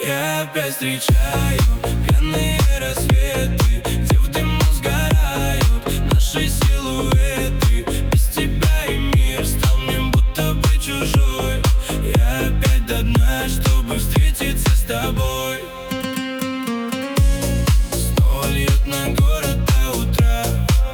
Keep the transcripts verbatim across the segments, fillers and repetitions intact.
Я опять встречаю пьяные рассветы, где в дыму сгорают наши силуэты. Без тебя и мир стал мне будто бы чужой. Я опять до дна, чтобы встретиться с тобой. Снова льет на город до утра.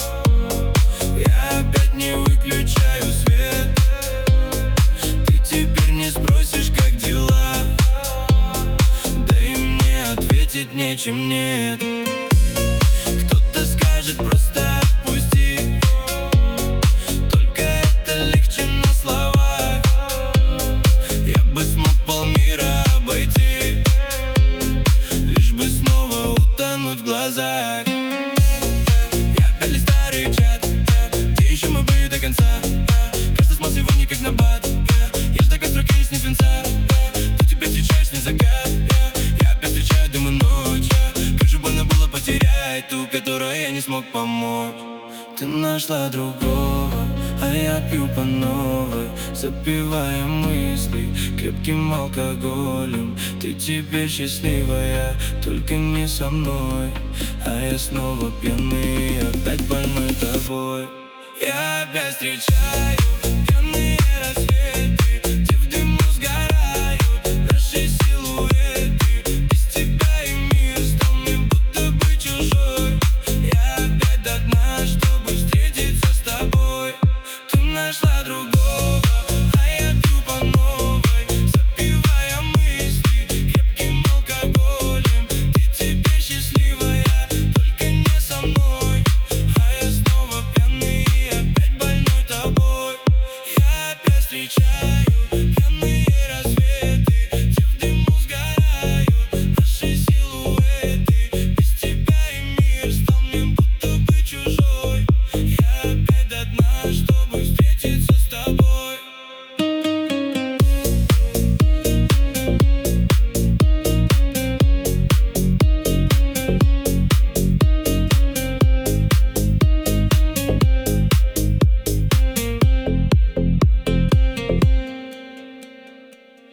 Я опять не выключаю свет. Ты теперь не спросишь, как дела, да и мне ответить нечем, нет. Кто-то скажет просто отпусти, только это легче на словах. Я бы смог полмира обойти, лишь бы снова утонуть в глазах. Я опять листаю чат, где еще мы были до конца. Каждый смог сегодня как на бат. Я ж такой строки из свинца. Ты тебя встречаешь не закат. Я опять встречаю, думаю, ночь. Как же больно было потерять ту, которой я не смог помочь. Ты нашла другого, а я пью по новой, запивая мысли крепким алкоголем. Ты теперь счастливая, только не со мной, а я снова пьяный, опять больной тобой. Я опять встречаю пьяные рассветы,